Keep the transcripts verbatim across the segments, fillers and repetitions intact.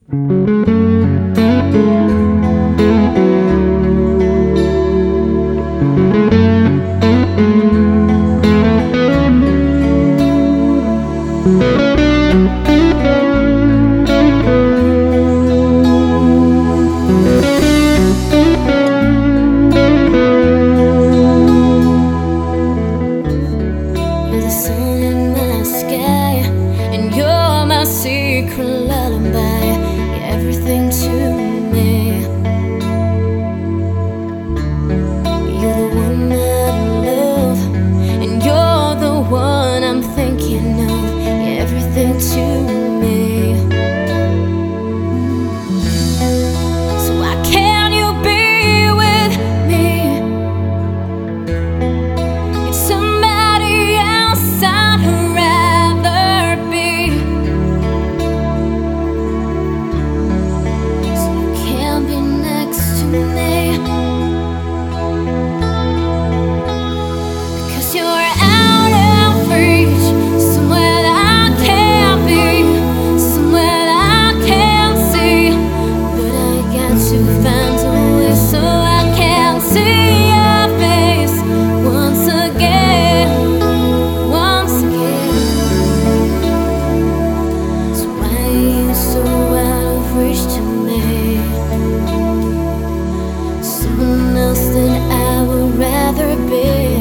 Secret lullaby, you're everything to me. You're the one that I love, and you're the one I'm thinking of. You're everything to me. So why can't you be with me? It's somebody else I'd rather be. Someone else that I would rather be.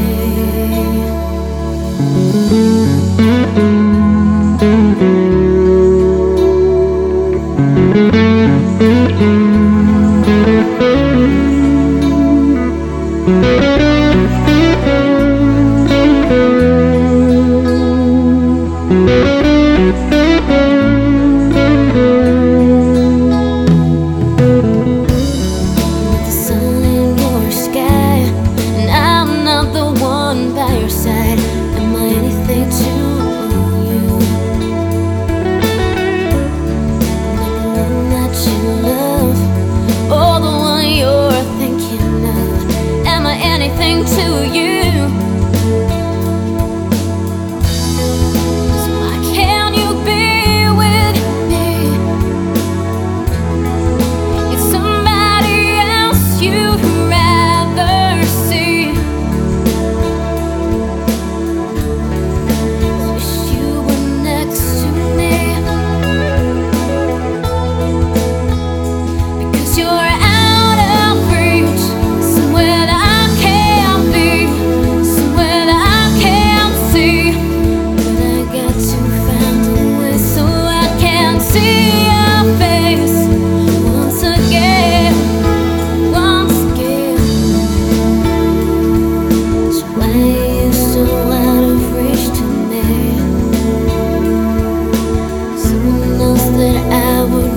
Am I anything to you? Not the one that you love, or the one you're thinking of. Am I anything to you? So why can't you be with me? It's somebody else you'd rather see. That I would